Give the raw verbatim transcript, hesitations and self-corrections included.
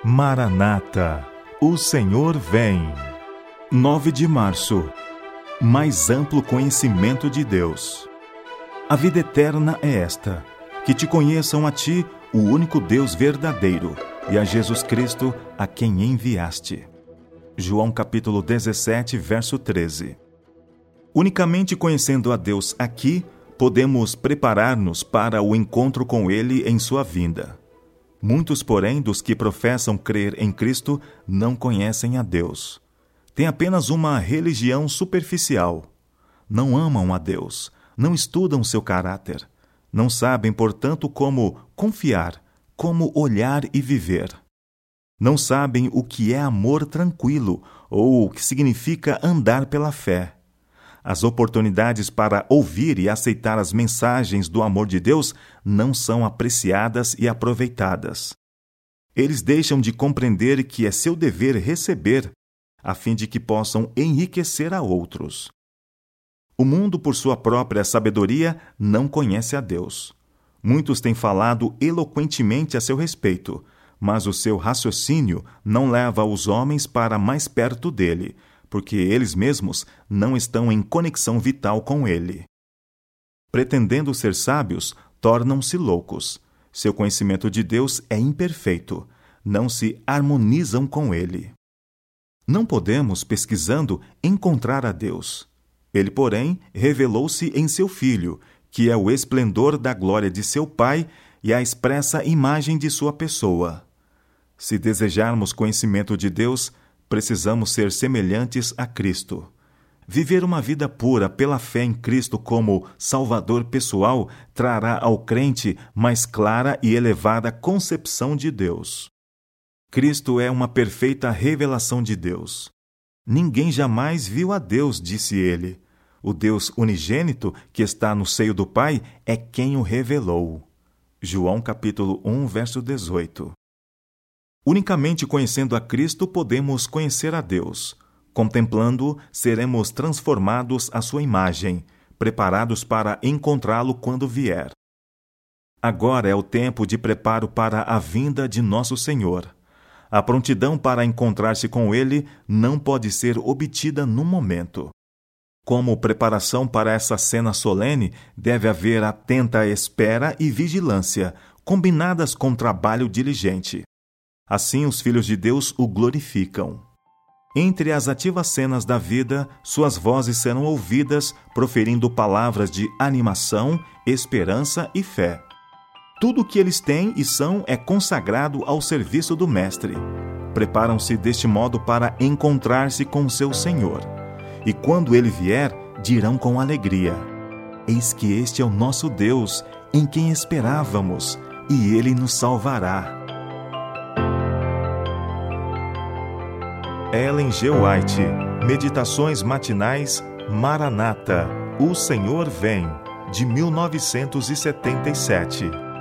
Maranata, o Senhor vem. nove de março. Mais amplo conhecimento de Deus. A vida eterna é esta: que te conheçam a ti, o único Deus verdadeiro, e a Jesus Cristo, a quem enviaste. João capítulo dezessete, verso treze. Unicamente conhecendo a Deus aqui, podemos preparar-nos para o encontro com Ele em sua vinda. Muitos, porém, dos que professam crer em Cristo, não conhecem a Deus. Têm apenas uma religião superficial. Não amam a Deus, não estudam seu caráter. Não sabem, portanto, como confiar, como olhar e viver. Não sabem o que é amor tranquilo ou o que significa andar pela fé. As oportunidades para ouvir e aceitar as mensagens do amor de Deus não são apreciadas e aproveitadas. Eles deixam de compreender que é seu dever receber, a fim de que possam enriquecer a outros. O mundo, por sua própria sabedoria, não conhece a Deus. Muitos têm falado eloquentemente a seu respeito, mas o seu raciocínio não leva os homens para mais perto dele, porque eles mesmos não estão em conexão vital com ele. Pretendendo ser sábios, tornam-se loucos. Seu conhecimento de Deus é imperfeito, não se harmonizam com ele. Não podemos, pesquisando, encontrar a Deus. Ele, porém, revelou-se em seu Filho, que é o esplendor da glória de seu Pai e a expressa imagem de sua pessoa. Se desejarmos conhecimento de Deus, precisamos ser semelhantes a Cristo. Viver uma vida pura pela fé em Cristo como Salvador pessoal trará ao crente mais clara e elevada concepção de Deus. Cristo é uma perfeita revelação de Deus. Ninguém jamais viu a Deus, disse ele. O Deus unigênito, que está no seio do Pai, é quem o revelou. João capítulo um, verso dezoito. Unicamente conhecendo a Cristo podemos conhecer a Deus. Contemplando-o, seremos transformados à sua imagem, preparados para encontrá-lo quando vier. Agora é o tempo de preparo para a vinda de nosso Senhor. A prontidão para encontrar-se com Ele não pode ser obtida no momento. Como preparação para essa cena solene, deve haver atenta espera e vigilância, combinadas com trabalho diligente. Assim os filhos de Deus o glorificam. Entre as ativas cenas da vida, suas vozes serão ouvidas, proferindo palavras de animação, esperança e fé. Tudo o que eles têm e são é consagrado ao serviço do Mestre. Preparam-se deste modo para encontrar-se com seu Senhor. E quando ele vier, dirão com alegria: eis que este é o nosso Deus, em quem esperávamos, e ele nos salvará. Ellen G. White, Meditações Matinais, Maranata, o Senhor vem, de mil novecentos e setenta e sete.